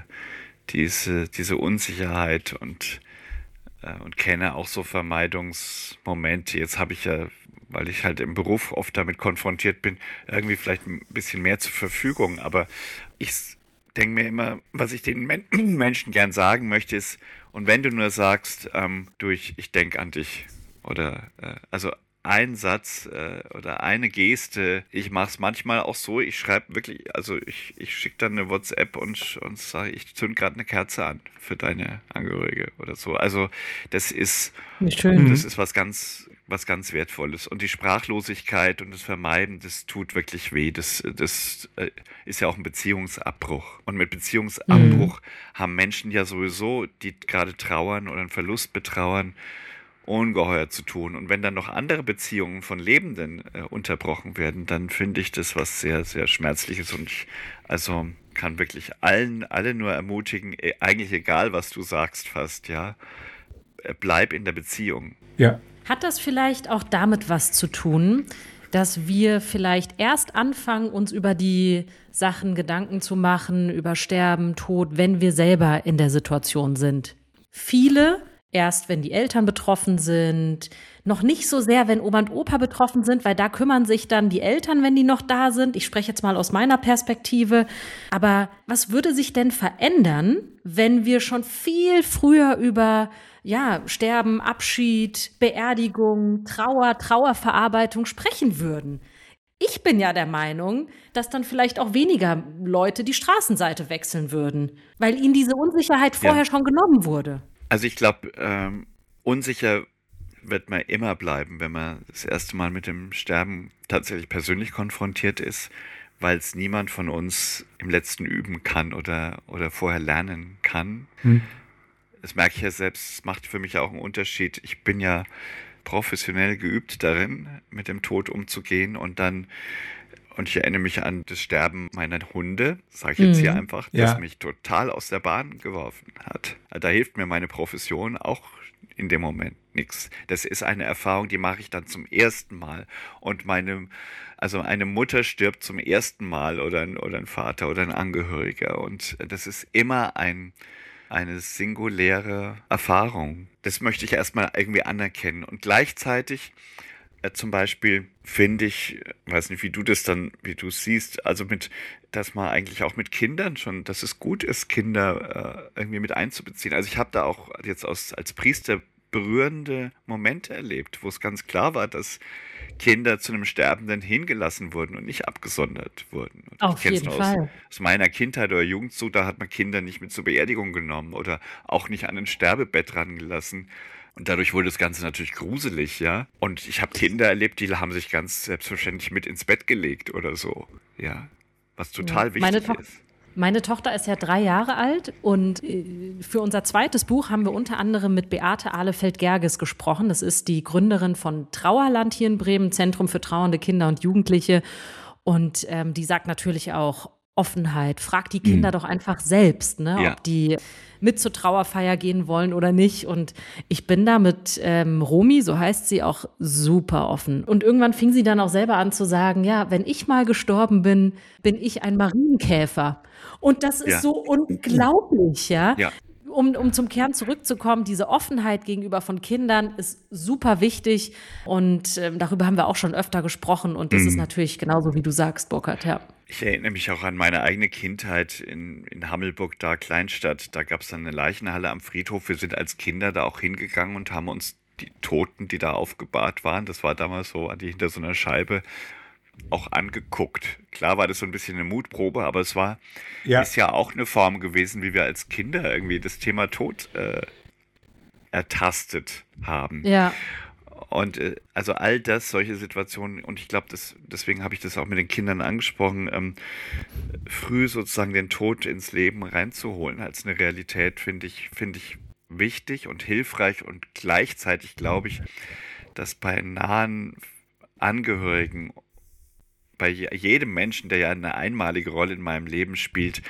Diese, diese Unsicherheit und, äh, und kenne auch so Vermeidungsmomente. Jetzt habe ich ja, weil ich halt im Beruf oft damit konfrontiert bin, irgendwie vielleicht ein bisschen mehr zur Verfügung. Aber ich denke mir immer, was ich den Men- Menschen gern sagen möchte, ist, und wenn du nur sagst, ähm, du, ich, ich denke an dich, oder äh, also ein Satz äh, oder eine Geste. Ich mache es manchmal auch so, ich schreibe wirklich, also ich, ich schicke dann eine WhatsApp und, und sage, ich zünd gerade eine Kerze an für deine Angehörige oder so. Also das ist, schön. Das ist was ganz, was ganz Wertvolles. Und die Sprachlosigkeit und das Vermeiden, das tut wirklich weh. Das, das äh, ist ja auch ein Beziehungsabbruch. Und mit Beziehungsabbruch mhm. haben Menschen ja sowieso, die gerade trauern oder einen Verlust betrauern, ungeheuer zu tun. Und wenn dann noch andere Beziehungen von Lebenden äh, unterbrochen werden, dann finde ich das was sehr, sehr Schmerzliches. Und ich also kann wirklich allen, alle nur ermutigen, äh, eigentlich egal, was du sagst fast, ja, äh, bleib in der Beziehung. Ja. Hat das vielleicht auch damit was zu tun, dass wir vielleicht erst anfangen, uns über die Sachen Gedanken zu machen, über Sterben, Tod, wenn wir selber in der Situation sind? Viele erst, wenn die Eltern betroffen sind, noch nicht so sehr, wenn Oma und Opa betroffen sind, weil da kümmern sich dann die Eltern, wenn die noch da sind. Ich spreche jetzt mal aus meiner Perspektive. Aber was würde sich denn verändern, wenn wir schon viel früher über ja, Sterben, Abschied, Beerdigung, Trauer, Trauerverarbeitung sprechen würden? Ich bin ja der Meinung, dass dann vielleicht auch weniger Leute die Straßenseite wechseln würden, weil ihnen diese Unsicherheit vorher ja. schon genommen wurde. Also ich glaube, ähm, unsicher wird man immer bleiben, wenn man das erste Mal mit dem Sterben tatsächlich persönlich konfrontiert ist, weil es niemand von uns im Letzten üben kann oder, oder vorher lernen kann. Hm. das merke ich ja selbst, es macht für mich auch einen Unterschied. Ich bin ja professionell geübt darin, mit dem Tod umzugehen und dann, und ich erinnere mich an das Sterben meiner Hunde, sage ich jetzt hier Mhm. einfach, das Ja. mich total aus der Bahn geworfen hat. Da hilft mir meine Profession auch in dem Moment nichts. Das ist eine Erfahrung, die mache ich dann zum ersten Mal. Und meine, also eine Mutter stirbt zum ersten Mal oder ein, oder ein Vater oder ein Angehöriger. Und das ist immer ein, eine singuläre Erfahrung. Das möchte ich erstmal irgendwie anerkennen. Und gleichzeitig äh, zum Beispiel finde ich, äh, weiß nicht, wie du das dann, wie du es siehst, also mit, dass man eigentlich auch mit Kindern schon, dass es gut ist, Kinder äh, irgendwie mit einzubeziehen. Also ich habe da auch jetzt aus, als Priester berührende Momente erlebt, wo es ganz klar war, dass Kinder zu einem Sterbenden hingelassen wurden und nicht abgesondert wurden. Und ich Auf kenne es jeden nur aus, Fall. aus meiner Kindheit oder Jugend so, da hat man Kinder nicht mit zur Beerdigung genommen oder auch nicht an ein Sterbebett rangelassen. Und dadurch wurde das Ganze natürlich gruselig, ja. Und ich habe Kinder erlebt, die haben sich ganz selbstverständlich mit ins Bett gelegt oder so, ja. Was Ja. total Meine, wichtig To ist. meine Tochter ist ja drei Jahre alt und äh, für unser zweites Buch haben wir unter anderem mit Beate Ahlefeld-Gerges gesprochen. Das ist die Gründerin von Trauerland hier in Bremen, Zentrum für trauernde Kinder und Jugendliche. Und ähm, die sagt natürlich auch Offenheit. Frag die Kinder Mhm. doch einfach selbst, ne, Ja, ob die mit zur Trauerfeier gehen wollen oder nicht. Und ich bin da mit ähm, Romy, so heißt sie, auch super offen. Und irgendwann fing sie dann auch selber an zu sagen, ja, wenn ich mal gestorben bin, bin ich ein Marienkäfer. Und das ist ja, so unglaublich, ja. ja, Um, um zum Kern zurückzukommen, diese Offenheit gegenüber von Kindern ist super wichtig. Und ähm, darüber haben wir auch schon öfter gesprochen. Und das ist mhm. natürlich genauso, wie du sagst, Burkhard, ja. Ich erinnere mich auch an meine eigene Kindheit in, in Hammelburg, da Kleinstadt. Da gab es dann eine Leichenhalle am Friedhof. Wir sind als Kinder da auch hingegangen und haben uns die Toten, die da aufgebahrt waren, das war damals so, die hinter so einer Scheibe, auch angeguckt. Klar war das so ein bisschen eine Mutprobe, aber es war, Ja. ist ja auch eine Form gewesen, wie wir als Kinder irgendwie das Thema Tod äh, ertastet haben. Ja, Und äh, also all das, solche Situationen, und ich glaube, das, deswegen habe ich das auch mit den Kindern angesprochen, ähm, früh sozusagen den Tod ins Leben reinzuholen als eine Realität, finde ich, finde ich wichtig und hilfreich und gleichzeitig glaube ich, dass bei nahen Angehörigen, bei je- jedem Menschen, der ja eine einmalige Rolle in meinem Leben spielt,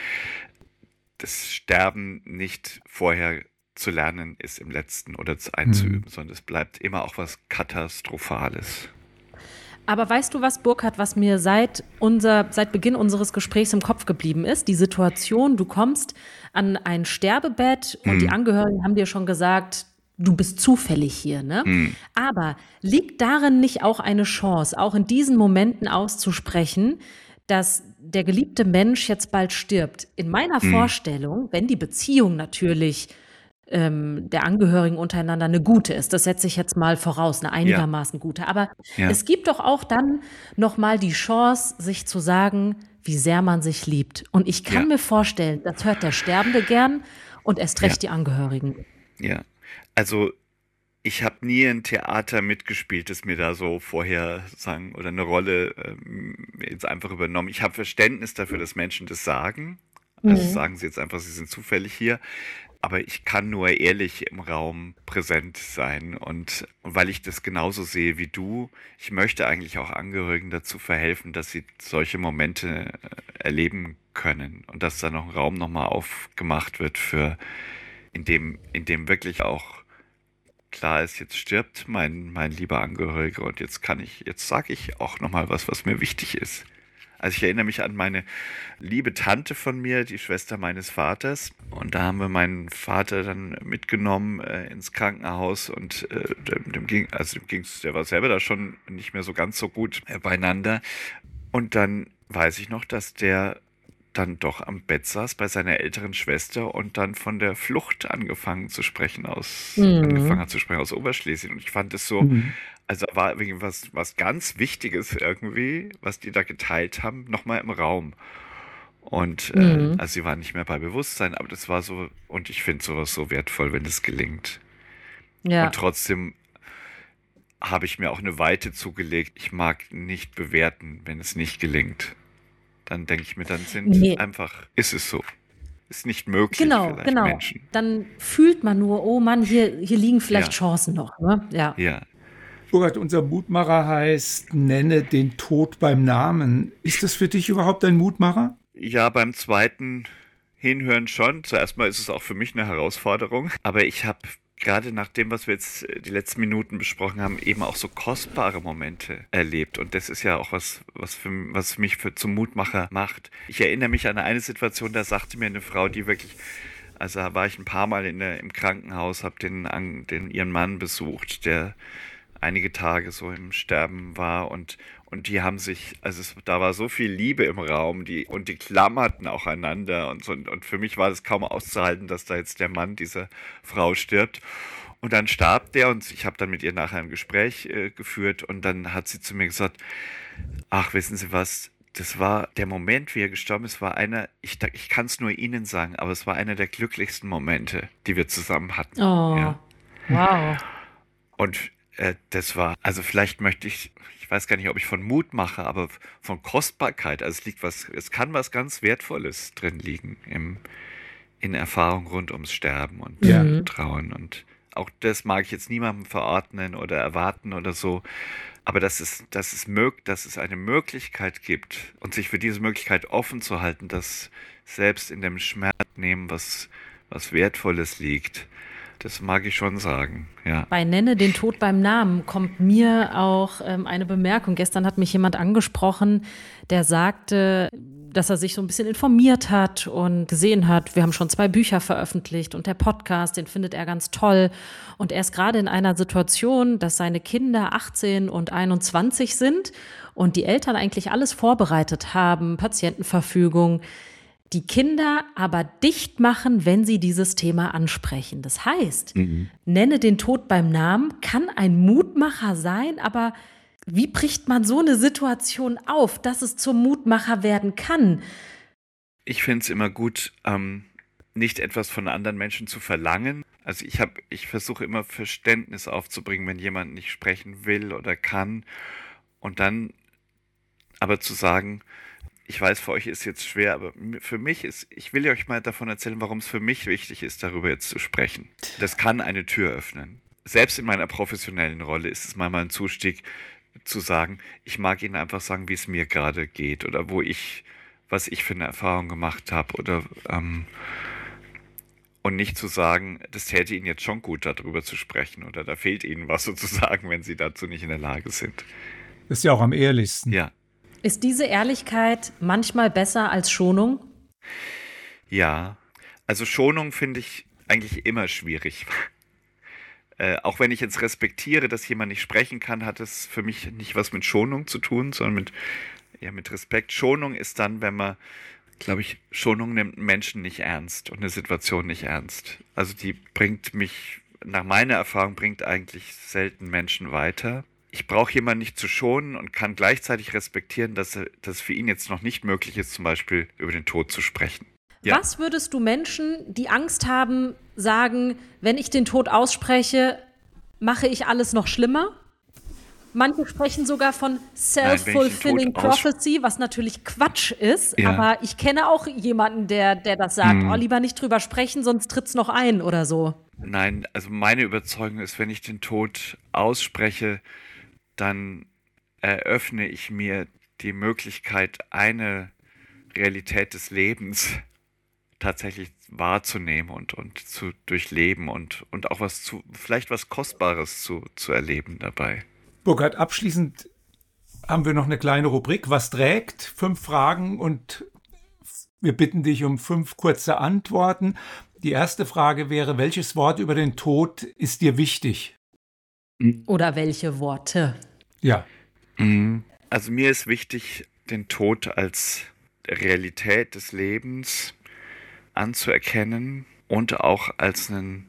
das Sterben nicht vorher zu lernen ist im Letzten oder zu einzuüben, Mhm. sondern es bleibt immer auch was Katastrophales. aber weißt du was, Burkhard, was mir seit, unser, seit Beginn unseres Gesprächs im Kopf geblieben ist? Die Situation, du kommst an ein Sterbebett und die Hm, Angehörigen haben dir schon gesagt, du bist zufällig hier, ne? hm, Aber liegt darin nicht auch eine Chance, auch in diesen Momenten auszusprechen, dass der geliebte Mensch jetzt bald stirbt? In meiner hm, Vorstellung, wenn die Beziehung natürlich ähm, der Angehörigen untereinander eine gute ist. Das setze ich jetzt mal voraus, eine ja, einigermaßen gute. Aber ja, es gibt doch auch dann noch mal die Chance, sich zu sagen, wie sehr man sich liebt. Und ich kann ja, mir vorstellen, das hört der Sterbende gern und erst ja, recht die Angehörigen. ja. Also ich habe nie ein Theater mitgespielt, das mir da so vorher sagen oder eine Rolle ähm, jetzt einfach übernommen. Ich habe Verständnis dafür, dass Menschen das sagen. Also Mhm. sagen sie jetzt einfach, sie sind zufällig hier. Aber ich kann nur ehrlich im Raum präsent sein. Und, und weil ich das genauso sehe wie du, ich möchte eigentlich auch Angehörigen dazu verhelfen, dass sie solche Momente äh, erleben können. Und dass da noch ein Raum nochmal aufgemacht wird für, in dem, in dem wirklich auch klar ist, jetzt stirbt mein, mein lieber Angehöriger und jetzt kann ich, jetzt sage ich auch nochmal was, was mir wichtig ist. Also ich erinnere mich an meine liebe Tante von mir, die Schwester meines Vaters. Und da haben wir meinen Vater dann mitgenommen äh, ins Krankenhaus und äh, dem, dem ging, also dem ging's, der war selber da schon nicht mehr so ganz so gut äh, beieinander. Und dann weiß ich noch, dass der dann doch am Bett saß bei seiner älteren Schwester und dann von der Flucht angefangen zu sprechen aus, angefangen Mhm. hat zu sprechen aus Oberschlesien. Und ich fand es so, Mhm. also war irgendwie was, was ganz Wichtiges irgendwie, was die da geteilt haben, nochmal im Raum. Und äh, Mhm. also sie waren nicht mehr bei Bewusstsein, aber das war so, und ich finde sowas so wertvoll, wenn das gelingt. Und Ja. trotzdem habe ich mir auch eine Weite zugelegt. Ich mag nicht bewerten, wenn es nicht gelingt. Dann denke ich mir, dann sind Nee. einfach, ist es so. ist nicht möglich Genau, vielleicht genau. Menschen. Dann fühlt man nur, oh Mann, hier, hier liegen vielleicht Ja. Chancen noch. Ne? Ja. Ja. Burkhard, unser Mutmacher heißt, nenne den Tod beim Namen. Ist das für dich überhaupt ein Mutmacher? Ja, beim zweiten Hinhören schon. Zuerst mal ist es auch für mich eine Herausforderung. Aber ich habe gerade nach dem, was wir jetzt die letzten Minuten besprochen haben, eben auch so kostbare Momente erlebt. Und das ist ja auch was, was, für, was mich für, zum Mutmacher macht. Ich erinnere mich an eine Situation, da sagte mir eine Frau, die wirklich, also da war ich ein paar Mal in der, im Krankenhaus, habe den, den, ihren Mann besucht, der einige Tage so im Sterben war und, und die haben sich, also es, da war so viel Liebe im Raum die, und die klammerten auch einander und so. Und für mich war das kaum auszuhalten, dass da jetzt der Mann dieser Frau stirbt. Und dann starb der und ich habe dann mit ihr nachher ein Gespräch äh, geführt und dann hat sie zu mir gesagt, ach, wissen Sie was, das war der Moment, wie er gestorben ist, war einer, ich, ich kann es nur Ihnen sagen, aber es war einer der glücklichsten Momente, die wir zusammen hatten. Oh, ja. Wow. Und äh, das war, also vielleicht möchte ich, ich weiß gar nicht, ob ich von Mut mache, aber von Kostbarkeit, also es liegt was, es kann was ganz Wertvolles drin liegen im, in Erfahrung rund ums Sterben und Ja. Trauen und auch das mag ich jetzt niemandem verordnen oder erwarten oder so, aber dass es, dass es, mög, dass es eine Möglichkeit gibt und sich für diese Möglichkeit offen zu halten, dass selbst in dem Schmerz nehmen, was, was Wertvolles liegt, das mag ich schon sagen, ja. Bei Nenne den Tod beim Namen kommt mir auch ähm, eine Bemerkung. Gestern hat mich jemand angesprochen, der sagte, dass er sich so ein bisschen informiert hat und gesehen hat, wir haben schon zwei Bücher veröffentlicht und der Podcast, den findet er ganz toll. Und er ist gerade in einer Situation, dass seine Kinder achtzehn und einundzwanzig sind und die Eltern eigentlich alles vorbereitet haben, Patientenverfügung, die Kinder aber dicht machen, wenn sie dieses Thema ansprechen. Das heißt, mhm. nenne den Tod beim Namen, kann ein Mutmacher sein, aber wie bricht man so eine Situation auf, dass es zum Mutmacher werden kann? Ich finde es immer gut, ähm, nicht etwas von anderen Menschen zu verlangen. Also ich habe, ich versuche immer Verständnis aufzubringen, wenn jemand nicht sprechen will oder kann. Und dann aber zu sagen, ich weiß, für euch ist es jetzt schwer, aber für mich ist, ich will euch mal davon erzählen, warum es für mich wichtig ist, darüber jetzt zu sprechen. Das kann eine Tür öffnen. Selbst in meiner professionellen Rolle ist es manchmal ein Zustieg, zu sagen, ich mag Ihnen einfach sagen, wie es mir gerade geht oder wo ich, was ich für eine Erfahrung gemacht habe oder ähm, und nicht zu sagen, das täte Ihnen jetzt schon gut, darüber zu sprechen oder da fehlt Ihnen was sozusagen, wenn Sie dazu nicht in der Lage sind. Das ist ja auch am ehrlichsten. Ja. Ist diese Ehrlichkeit manchmal besser als Schonung? Ja, also Schonung finde ich eigentlich immer schwierig. Äh, auch wenn ich jetzt respektiere, dass jemand nicht sprechen kann, hat es für mich nicht was mit Schonung zu tun, sondern mit, ja, mit Respekt. Schonung ist dann, wenn man, glaube ich, Schonung nimmt einen Menschen nicht ernst und eine Situation nicht ernst. Also die bringt mich, nach meiner Erfahrung, bringt eigentlich selten Menschen weiter. Ich brauche jemanden nicht zu schonen und kann gleichzeitig respektieren, dass es für ihn jetzt noch nicht möglich ist, zum Beispiel über den Tod zu sprechen. Ja. Was würdest du Menschen, die Angst haben, sagen, wenn ich den Tod ausspreche, mache ich alles noch schlimmer? Manche sprechen sogar von self-fulfilling prophecy, was natürlich Quatsch ist. Ja. Aber ich kenne auch jemanden, der, der das sagt, hm. oh, lieber nicht drüber sprechen, sonst tritt's noch ein oder so. Nein, also meine Überzeugung ist, wenn ich den Tod ausspreche, dann eröffne ich mir die Möglichkeit, eine Realität des Lebens tatsächlich wahrzunehmen und, und zu durchleben und, und auch was zu, vielleicht was Kostbares zu, zu erleben dabei. Burkhard, abschließend haben wir noch eine kleine Rubrik. Was trägt? Fünf Fragen und wir bitten dich um fünf kurze Antworten. Die erste Frage wäre, welches Wort über den Tod ist dir wichtig? Oder welche Worte? Ja. Also mir ist wichtig, den Tod als Realität des Lebens anzuerkennen und auch als einen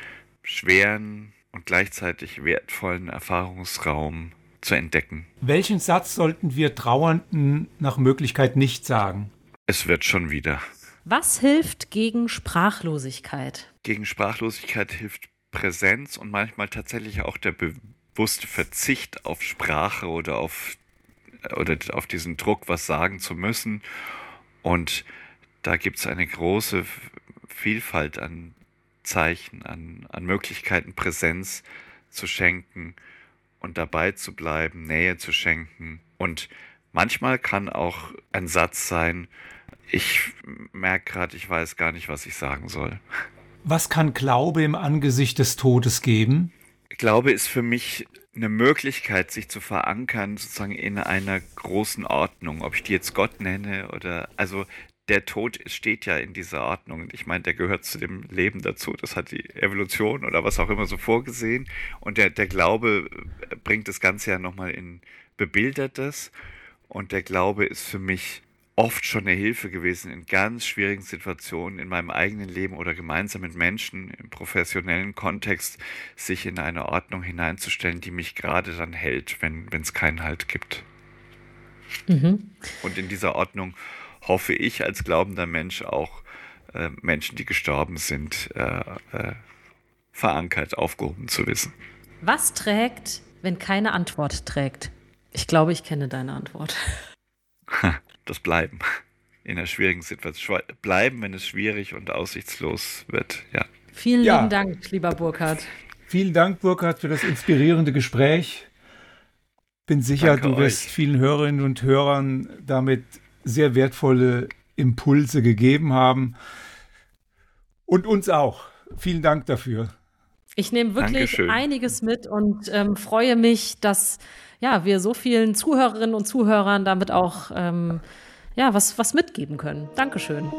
schweren und gleichzeitig wertvollen Erfahrungsraum zu entdecken. Welchen Satz sollten wir Trauernden nach Möglichkeit nicht sagen? Es wird schon wieder. Was hilft gegen Sprachlosigkeit? Gegen Sprachlosigkeit hilft Präsenz und manchmal tatsächlich auch der bewusste Verzicht auf Sprache oder auf, oder auf diesen Druck, was sagen zu müssen. Und da gibt es eine große Vielfalt an Zeichen, an, an Möglichkeiten, Präsenz zu schenken und dabei zu bleiben, Nähe zu schenken. Und manchmal kann auch ein Satz sein, ich merke gerade, ich weiß gar nicht, was ich sagen soll. Was kann Glaube im Angesicht des Todes geben? Glaube ist für mich eine Möglichkeit, sich zu verankern, sozusagen in einer großen Ordnung. Ob ich die jetzt Gott nenne oder, also der Tod steht ja in dieser Ordnung. Und ich meine, der gehört zu dem Leben dazu. Das hat die Evolution oder was auch immer so vorgesehen. Und der, der Glaube bringt das Ganze ja nochmal in Bebildertes. Und der Glaube ist für mich oft schon eine Hilfe gewesen in ganz schwierigen Situationen in meinem eigenen Leben oder gemeinsam mit Menschen im professionellen Kontext, sich in eine Ordnung hineinzustellen, die mich gerade dann hält, wenn es keinen Halt gibt. Mhm. Und in dieser Ordnung hoffe ich als glaubender Mensch auch äh, Menschen, die gestorben sind, äh, äh, verankert, aufgehoben zu wissen. Was trägt, wenn keine Antwort trägt? Ich glaube, ich kenne deine Antwort. Das Bleiben in einer schwierigen Situation. Bleiben, wenn es schwierig und aussichtslos wird, ja. Vielen ja. lieben Dank, lieber Burkhard. Vielen Dank, Burkhard, für das inspirierende Gespräch. Bin sicher, Danke du wirst euch. vielen Hörerinnen und Hörern damit sehr wertvolle Impulse gegeben haben. Und uns auch. Vielen Dank dafür. Ich nehme wirklich Dankeschön. einiges mit und ähm, freue mich, dass ja, wir so vielen Zuhörerinnen und Zuhörern damit auch ähm, ja, was, was mitgeben können. Dankeschön.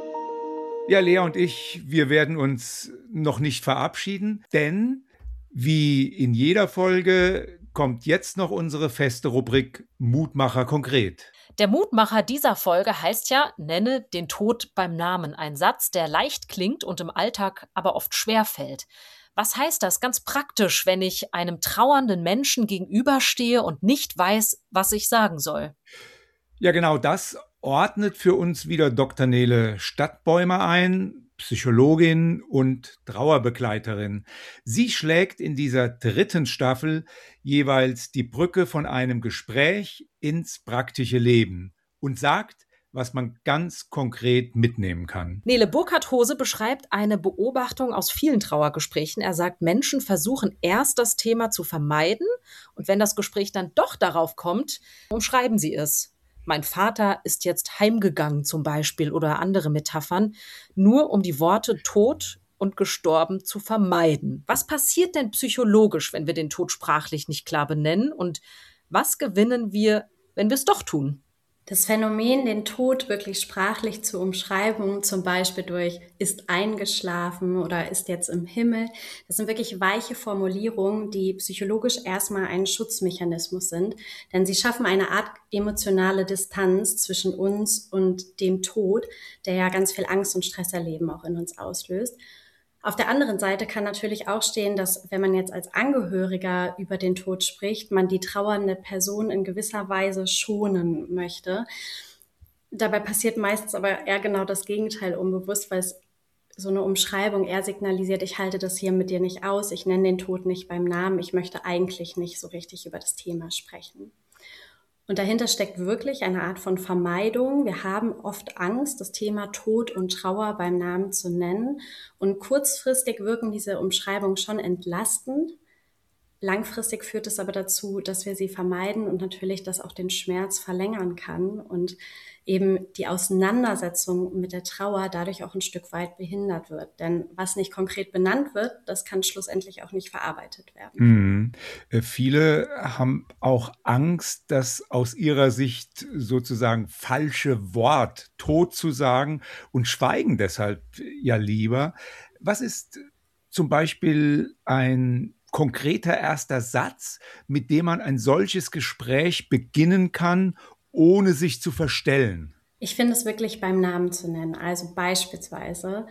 Ja, Lea und ich, wir werden uns noch nicht verabschieden, denn wie in jeder Folge kommt jetzt noch unsere feste Rubrik Mutmacher konkret. Der Mutmacher dieser Folge heißt ja, nenne den Tod beim Namen. Ein Satz, der leicht klingt und im Alltag aber oft schwer fällt. Was heißt das ganz praktisch, wenn ich einem trauernden Menschen gegenüberstehe und nicht weiß, was ich sagen soll? Ja, genau das ordnet für uns wieder Doktor Nele Stadtbäumer ein, Psychologin und Trauerbegleiterin. Sie schlägt in dieser dritten Staffel jeweils die Brücke von einem Gespräch ins praktische Leben und sagt, was man ganz konkret mitnehmen kann. Nele Burkhardt-Hose beschreibt eine Beobachtung aus vielen Trauergesprächen. Er sagt, Menschen versuchen erst das Thema zu vermeiden und wenn das Gespräch dann doch darauf kommt, umschreiben sie es. Mein Vater ist jetzt heimgegangen zum Beispiel oder andere Metaphern, nur um die Worte tot und gestorben zu vermeiden. Was passiert denn psychologisch, wenn wir den Tod sprachlich nicht klar benennen und was gewinnen wir, wenn wir es doch tun? Das Phänomen, den Tod wirklich sprachlich zu umschreiben, zum Beispiel durch ist eingeschlafen oder ist jetzt im Himmel, das sind wirklich weiche Formulierungen, die psychologisch erstmal ein Schutzmechanismus sind, denn sie schaffen eine Art emotionale Distanz zwischen uns und dem Tod, der ja ganz viel Angst und Stresserleben auch in uns auslöst. Auf der anderen Seite kann natürlich auch stehen, dass wenn man jetzt als Angehöriger über den Tod spricht, man die trauernde Person in gewisser Weise schonen möchte. Dabei passiert meistens aber eher genau das Gegenteil unbewusst, weil es so eine Umschreibung eher signalisiert, ich halte das hier mit dir nicht aus, ich nenne den Tod nicht beim Namen, ich möchte eigentlich nicht so richtig über das Thema sprechen. Und dahinter steckt wirklich eine Art von Vermeidung. Wir haben oft Angst, das Thema Tod und Trauer beim Namen zu nennen. Und kurzfristig wirken diese Umschreibungen schon entlastend. Langfristig führt es aber dazu, dass wir sie vermeiden und natürlich das auch den Schmerz verlängern kann und eben die Auseinandersetzung mit der Trauer dadurch auch ein Stück weit behindert wird. Denn was nicht konkret benannt wird, das kann schlussendlich auch nicht verarbeitet werden. Mhm. Äh, viele haben auch Angst, das aus ihrer Sicht sozusagen falsche Wort tot zu sagen und schweigen deshalb ja lieber. Was ist zum Beispiel ein konkreter erster Satz, mit dem man ein solches Gespräch beginnen kann, ohne sich zu verstellen? Ich finde es wirklich beim Namen zu nennen. Also beispielsweise,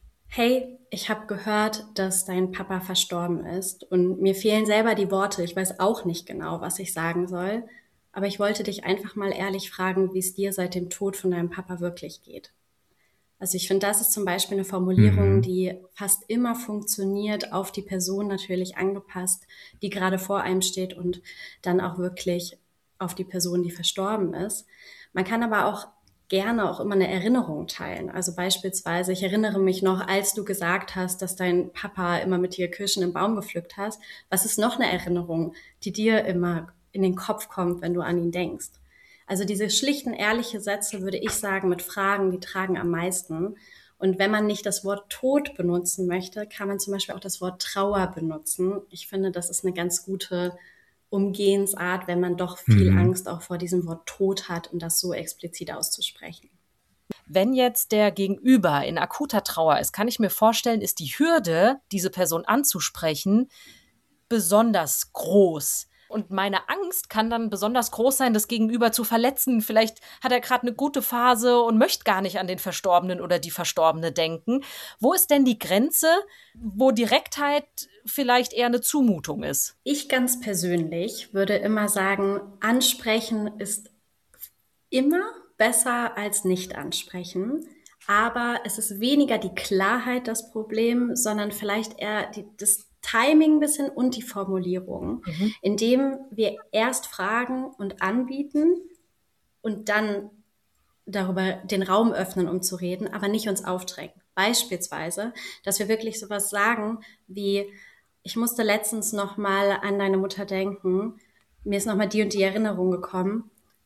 hey, ich habe gehört, dass dein Papa verstorben ist und mir fehlen selber die Worte. Ich weiß auch nicht genau, was ich sagen soll, aber ich wollte dich einfach mal ehrlich fragen, wie es dir seit dem Tod von deinem Papa wirklich geht. Also ich finde, das ist zum Beispiel eine Formulierung, Mhm. die fast immer funktioniert, auf die Person natürlich angepasst, die gerade vor einem steht und dann auch wirklich auf die Person, die verstorben ist. Man kann aber auch gerne auch immer eine Erinnerung teilen. Also beispielsweise, ich erinnere mich noch, als du gesagt hast, dass dein Papa immer mit dir Kirschen im Baum gepflückt hast. Was ist noch eine Erinnerung, die dir immer in den Kopf kommt, wenn du an ihn denkst? Also diese schlichten, ehrliche Sätze, würde ich sagen, mit Fragen, die tragen am meisten. Und wenn man nicht das Wort Tod benutzen möchte, kann man zum Beispiel auch das Wort Trauer benutzen. Ich finde, das ist eine ganz gute Umgehensart, wenn man doch viel Mhm. Angst auch vor diesem Wort Tod hat und das so explizit auszusprechen. Wenn jetzt der Gegenüber in akuter Trauer ist, kann ich mir vorstellen, ist die Hürde, diese Person anzusprechen, besonders groß. Und meine Angst kann dann besonders groß sein, das Gegenüber zu verletzen. Vielleicht hat er gerade eine gute Phase und möchte gar nicht an den Verstorbenen oder die Verstorbene denken. Wo ist denn die Grenze, wo Direktheit vielleicht eher eine Zumutung ist? Ich ganz persönlich würde immer sagen, ansprechen ist immer besser als nicht ansprechen. Aber es ist weniger die Klarheit das Problem, sondern vielleicht eher die, das Timing ein bisschen und die Formulierung, Mhm. indem wir erst fragen und anbieten und dann darüber den Raum öffnen, um zu reden, aber nicht uns aufdrängen. Beispielsweise, dass wir wirklich sowas sagen wie, ich musste letztens noch mal an deine Mutter denken, mir ist noch mal die und die Erinnerung gekommen.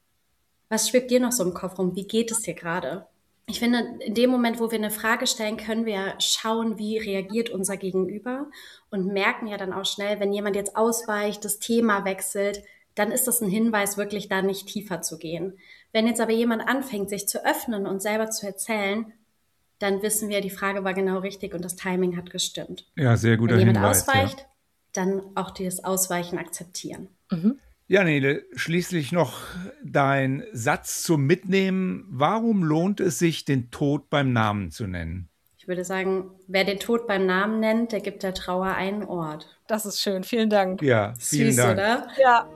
Was schwebt dir noch so im Kopf rum? Wie geht es dir gerade? Ich finde, in dem Moment, wo wir eine Frage stellen, können wir schauen, wie reagiert unser Gegenüber und merken ja dann auch schnell, wenn jemand jetzt ausweicht, das Thema wechselt, dann ist das ein Hinweis, wirklich da nicht tiefer zu gehen. Wenn jetzt aber jemand anfängt, sich zu öffnen und selber zu erzählen, dann wissen wir, die Frage war genau richtig und das Timing hat gestimmt. Ja, sehr guter Wenn jemand Hinweis. Ja. ausweicht, dann auch dieses Ausweichen akzeptieren. Mhm. Ja, Nele, schließlich noch dein Satz zum Mitnehmen. Warum lohnt es sich, den Tod beim Namen zu nennen? Ich würde sagen, wer den Tod beim Namen nennt, der gibt der Trauer einen Ort. Das ist schön. Vielen Dank. Ja, vielen Süß, Dank. oder? Ja.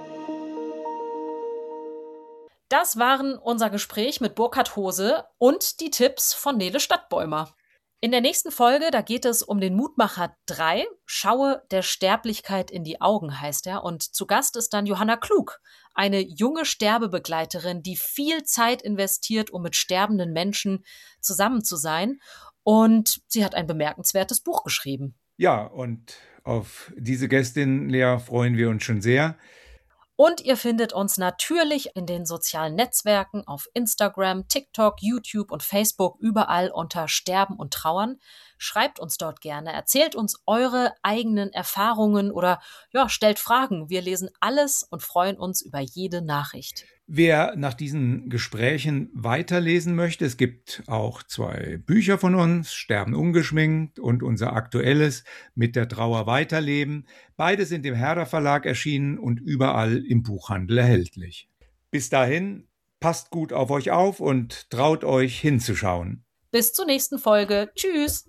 Das waren unser Gespräch mit Burkhard Hose und die Tipps von Nele Stadtbäumer. In der nächsten Folge, da geht es um den Mutmacher drei. Schaue der Sterblichkeit in die Augen, heißt er. Und zu Gast ist dann Johanna Klug, eine junge Sterbebegleiterin, die viel Zeit investiert, um mit sterbenden Menschen zusammen zu sein. Und sie hat ein bemerkenswertes Buch geschrieben. Ja, und auf diese Gästin, Lea, freuen wir uns schon sehr. Und ihr findet uns natürlich in den sozialen Netzwerken auf Instagram, TikTok, YouTube und Facebook überall unter Sterben und Trauern. Schreibt uns dort gerne, erzählt uns eure eigenen Erfahrungen oder ja, stellt Fragen. Wir lesen alles und freuen uns über jede Nachricht. Wer nach diesen Gesprächen weiterlesen möchte, es gibt auch zwei Bücher von uns, Sterben ungeschminkt und unser aktuelles Mit der Trauer weiterleben. Beide sind im Herder Verlag erschienen und überall im Buchhandel erhältlich. Bis dahin, passt gut auf euch auf und traut euch hinzuschauen. Bis zur nächsten Folge. Tschüss!